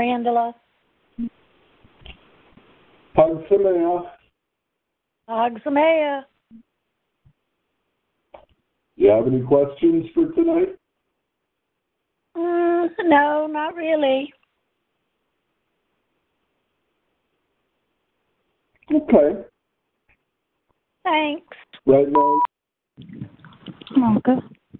Brandula. Pagsamea. Pagsamea. Do you have any questions for tonight? No, not really. Okay. Thanks. Right now, Okay.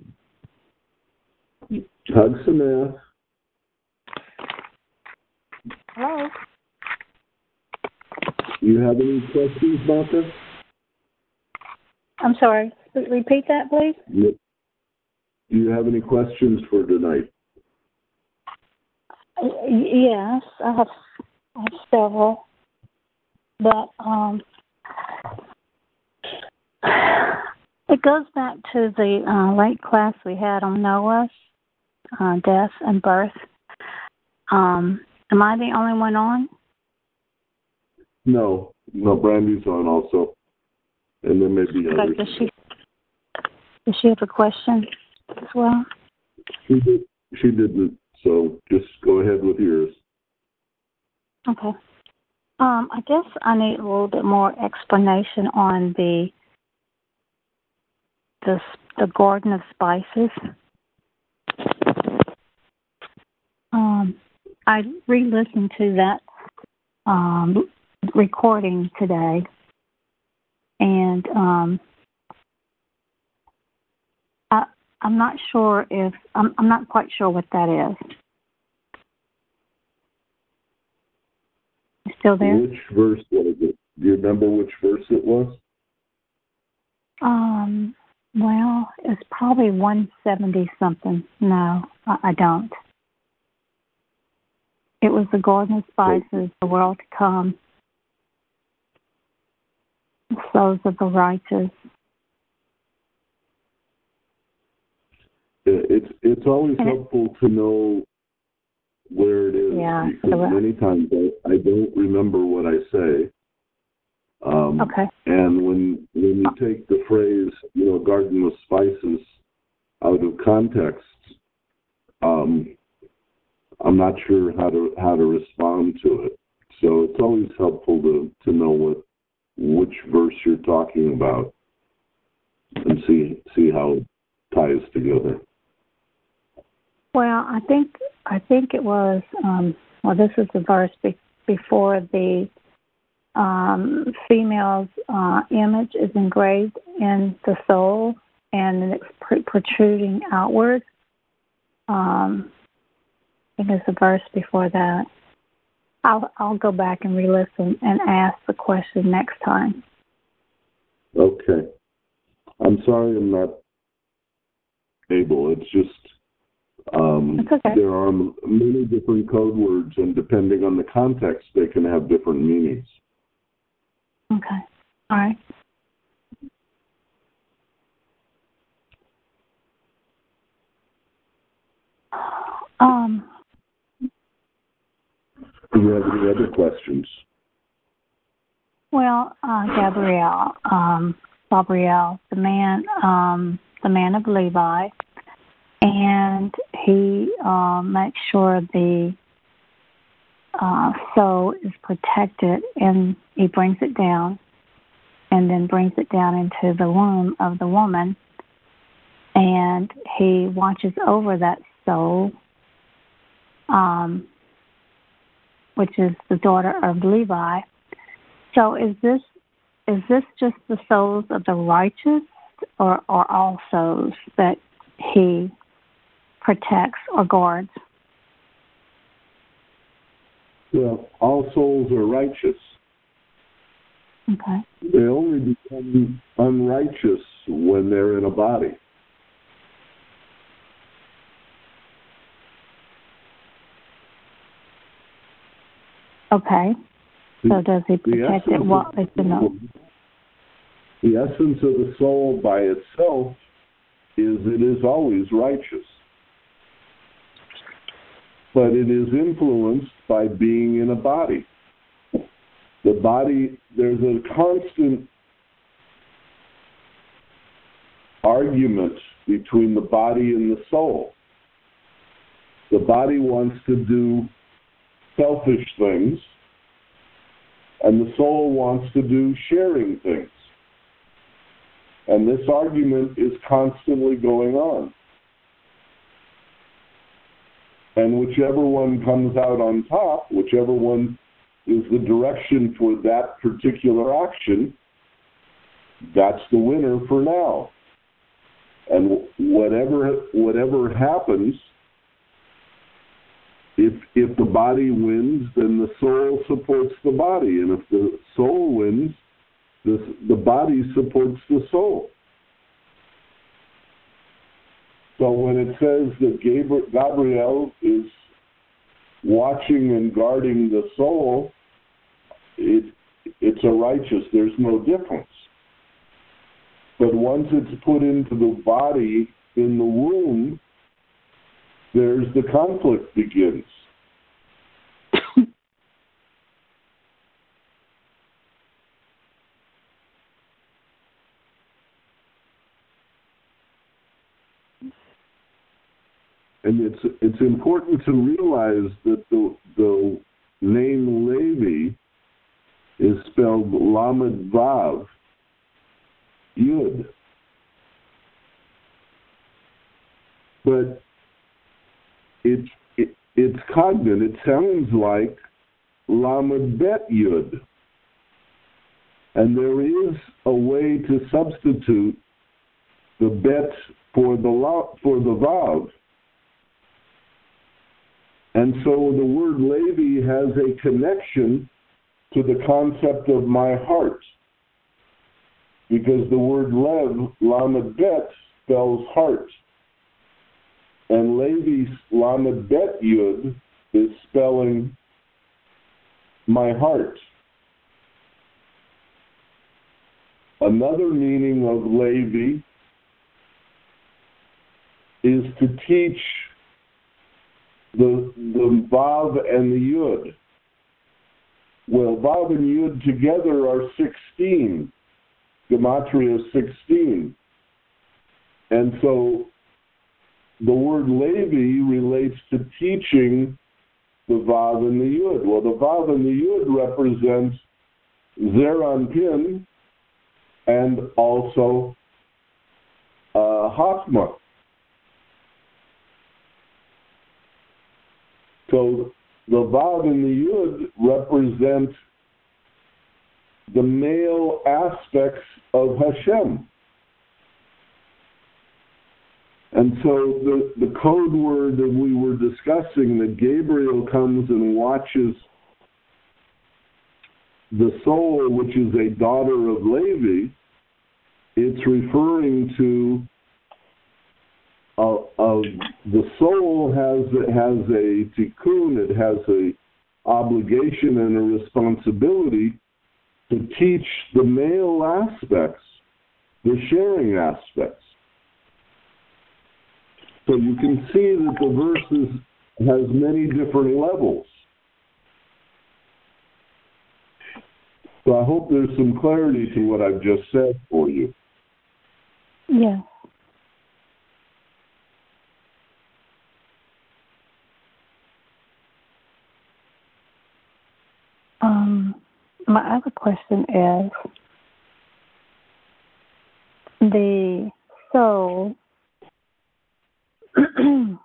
Pagsamea. Hello? Do you have any questions, Martha? I'm sorry. Repeat that, please. Yep. Do you have any questions for tonight? Yes, I have several. But it goes back to the late class we had on Noah's death and birth. Am I the only one on? No, Brandy's on also. And there may be others. Does she have a question as well? She didn't, so just go ahead with yours. Okay. I guess I need a little bit more explanation on the Garden of Spices. I re-listened to that recording today, and I'm not sure if I'm not quite sure what that is. You still there? Which verse was it? Do you remember which verse it was? Well, it's probably 170 something. No, I don't. It was the Garden of Spices, the world to come, the souls of the righteous. It's always helpful to know where it is. Yeah, because many times I don't remember what I say. Okay. And when you take the phrase, Garden of Spices out of context, I'm not sure how to respond to it. So it's always helpful to know which verse you're talking about and see how it ties together. Well, I think it was. This is the verse before the female's image is engraved in the soul, and it's protruding outward. I think it's the verse before that. I'll go back and re-listen and ask the question next time. Okay. I'm sorry I'm not able. It's just It's okay. There are many different code words, and depending on the context, they can have different meanings. Okay. All right. Do you have any other questions? Well, Gabriel, the man of Levi, and he makes sure the soul is protected, and he brings it down, and then brings it down into the womb of the woman, and he watches over that soul, which is the daughter of Levi. So is this just the souls of the righteous, or all souls that he protects or guards? Well, all souls are righteous. Okay. They only become unrighteous when they're in a body. Okay. So does he protect it? What is the note? The essence of the soul by itself is it is always righteous. But it is influenced by being in a body. The body, there's a constant argument between the body and the soul. The body wants to do selfish things, and the soul wants to do sharing things. And this argument is constantly going on. And whichever one comes out on top, whichever one is the direction for that particular action, that's the winner for now. And whatever happens, if the body wins, then the soul supports the body. And if the soul wins, the body supports the soul. So when it says that Gabriel is watching and guarding the soul, it's a righteous, there's no difference. But once it's put into the body in the womb, there's the conflict begins. And it's important to realize that the name Levi is spelled Lamed Vav Yud. But it's cognate. It sounds like Lamed Bet Yud. And there is a way to substitute the bet for the Vav. And so the word Levi has a connection to the concept of my heart. Because the word Lev, Lamed Bet, spells heart. And Levi, Lamed Bet Yud, is spelling my heart. Another meaning of Levi is to teach the Vav and the Yud. Well, Vav and Yud together are 16. Gematria 16. And so the word Levi relates to teaching the Vav and the Yud. Well, the Vav and the Yud represents Zer Anpin and also Chachma. So the Vav and the Yud represent the male aspects of Hashem. And so the code word that we were discussing, that Gabriel comes and watches the soul, which is a daughter of Levi, it's referring to the soul has a tikkun, it has a obligation and a responsibility to teach the male aspects, the sharing aspects. So you can see that the verses has many different levels. So I hope there's some clarity to what I've just said for you. Yes. My other question is, the soul, the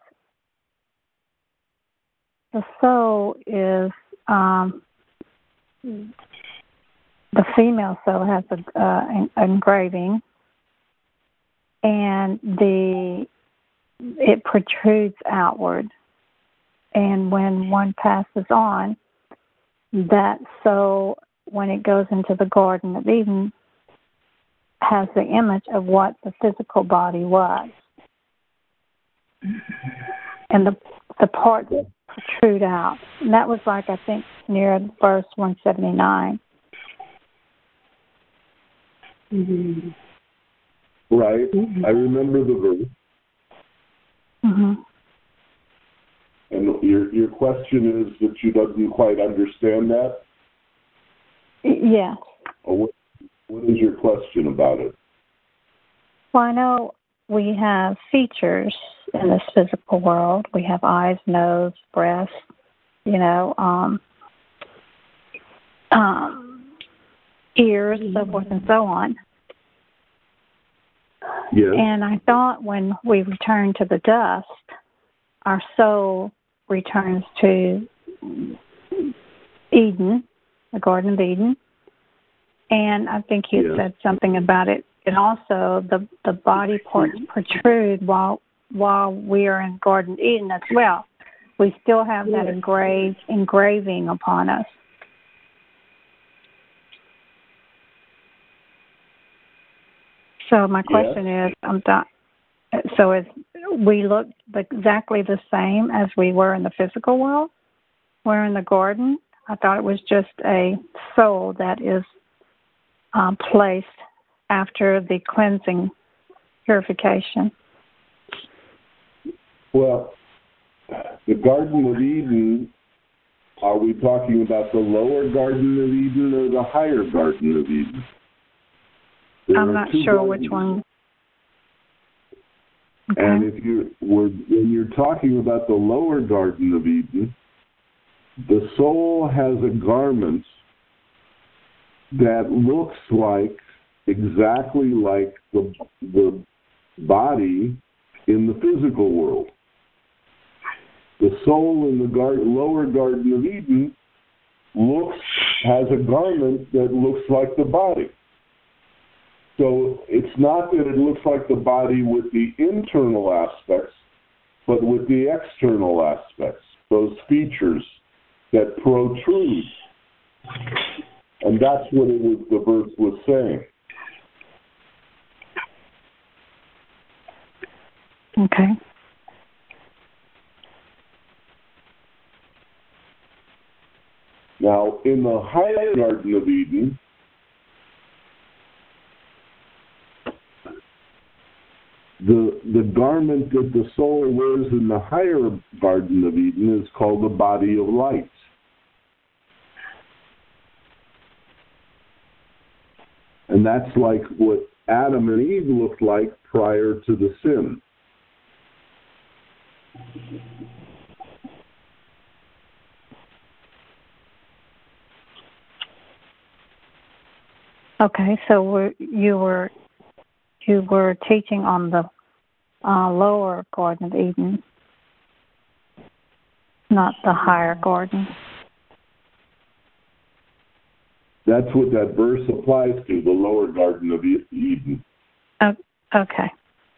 soul is, the female soul has an engraving, and it protrudes outward. And when one passes on, that soul, when it goes into the Garden of Eden, has the image of what the physical body was. And the parts protrude out. And that was like, I think, near verse 179. Mm-hmm. Right. Mm-hmm. I remember the verse. Mm-hmm. And your question is that you didn't quite understand that? Yes. Or what is your question about it? Well, I know we have features in this physical world. We have eyes, nose, breast, ears, so forth and so on. Yes. And I thought when we return to the dust, our soul returns to Eden, the Garden of Eden. And I think he had said something about it. And also the body parts protrude while we are in Garden of Eden as well. We still have that engraving upon us. So my question is, so is we look exactly the same as we were in the physical world? We're in the garden. I thought it was just a soul that is placed after the cleansing purification. Well, the Garden of Eden, are we talking about the lower Garden of Eden or the higher Garden of Eden? I'm not sure which one. Okay. And when you're talking about the lower Garden of Eden, the soul has a garment that looks exactly like the body in the physical world. The soul in the lower Garden of Eden has a garment that looks like the body. So it's not that it looks like the body with the internal aspects, but with the external aspects, those features that protrude. And that's what the verse was saying. Okay. Now, in the higher Garden of Eden, the garment that the soul wears in the higher Garden of Eden is called the body of light. And that's like what Adam and Eve looked like prior to the sin. Okay, so you were teaching on the lower Garden of Eden, not the higher garden. That's what that verse applies to, the lower Garden of Eden. Oh, okay.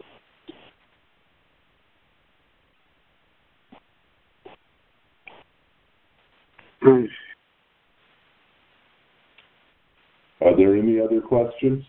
Are there any other questions?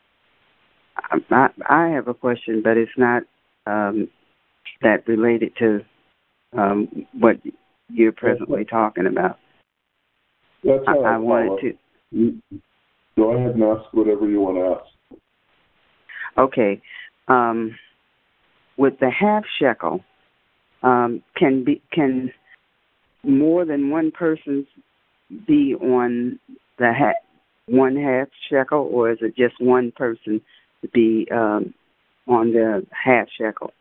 I have a question, but it's not that related to what you're presently talking about. That's all right, I wanted to. Go ahead and ask whatever you want to ask. Okay. With the half shekel, can more than one person be on the one half shekel, or is it just one person to be on the half shekel?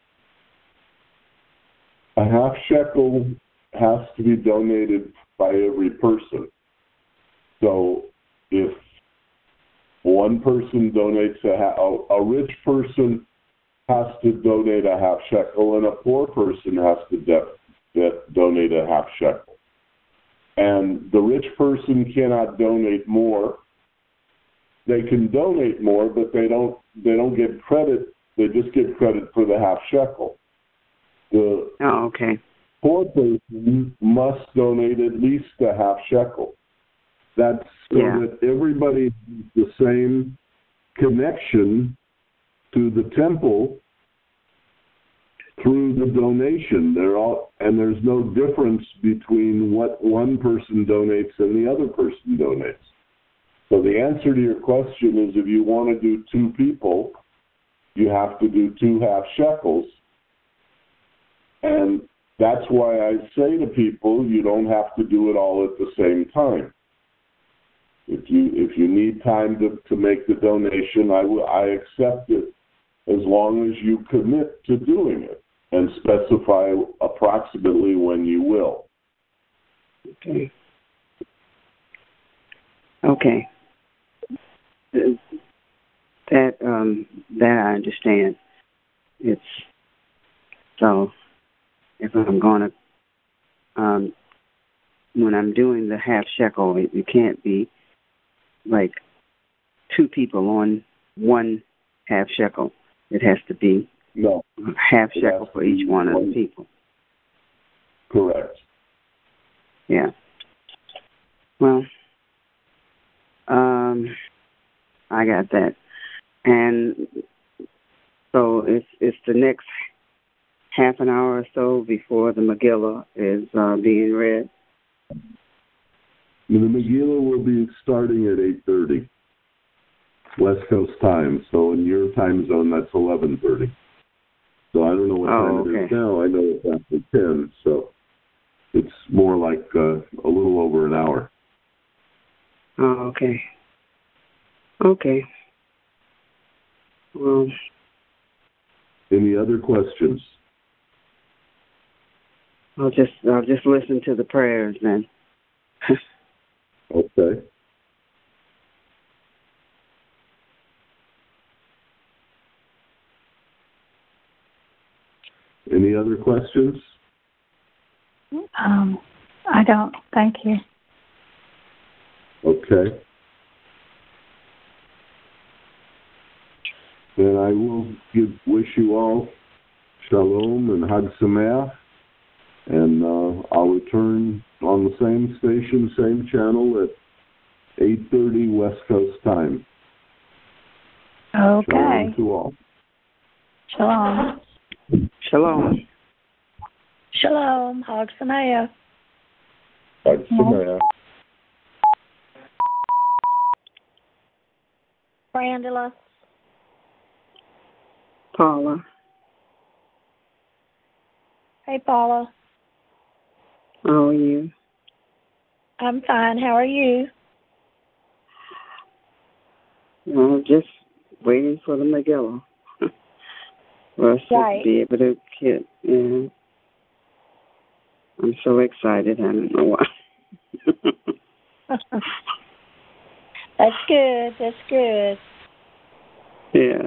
A half shekel has to be donated by every person. So if one person donates a rich person has to donate a half shekel, and a poor person has to donate a half shekel. And the rich person cannot donate more. They can donate more, but they don't get credit. They just get credit for the half shekel. The poor person must donate at least a half shekel. That's so that everybody has the same connection to the temple through the donation. There's no difference between what one person donates and the other person donates. So the answer to your question is, if you want to do two people, you have to do 2 half shekels. And that's why I say to people, you don't have to do it all at the same time. If you need time to make the donation, I accept it as long as you commit to doing it and specify approximately when you will. Okay. Okay. That I understand. It's so if I'm gonna when I'm doing the half shekel, it can't be like two people on one half shekel. It has to be half shekel for each one of the people. Correct. Yeah. Well, I got that. And so it's the next half an hour or so before the Megillah is being read. The Megillah will be starting at 8:30 West Coast time. So in your time zone, that's 11:30. So I don't know what time it is now. I know it's after 10. So it's more like a little over an hour. Oh, okay. Okay. Well, any other questions? I'll just listen to the prayers then. Okay. Any other questions? I don't. Thank you. Okay. Then I will wish you all shalom and Hag Sameach, and I'll return on the same station, same channel at 8:30 West Coast time. Okay. Shalom to all. Shalom. Shalom. Shalom. Hag Sameach. Hag Sameach. Brandula. Paula. Hey, Paula. How are you? I'm fine. How are you? Well, just waiting for the Megillah. For us to be able to get in. I'm so excited. I don't know why. That's good. That's good. Yeah.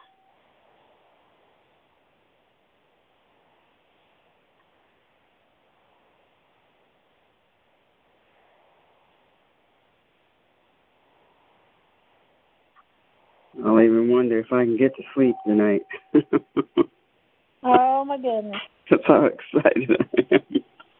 I'll even wonder if I can get to sleep tonight. Oh, my goodness. That's how excited I am.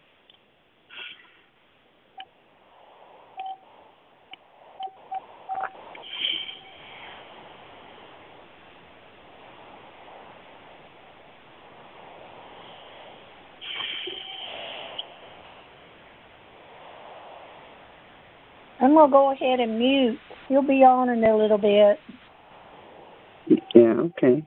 I'm going to go ahead and mute. You'll be on in a little bit. Yeah, okay.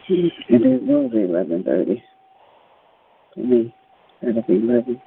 It will be 11:30 for me. That'll be 11.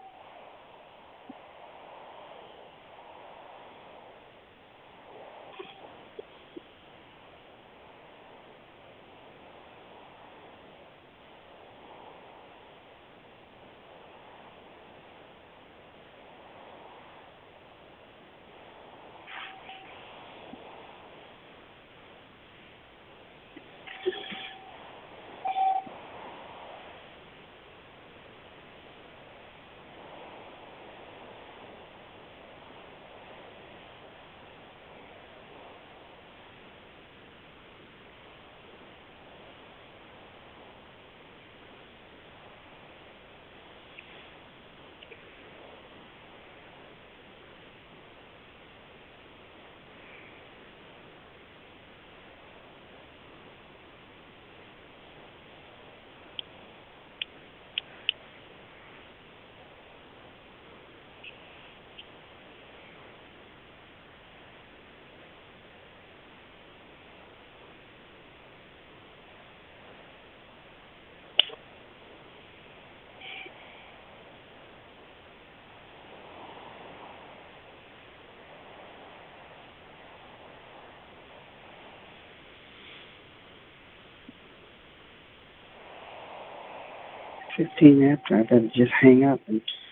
Fifteen after, I better just hang up and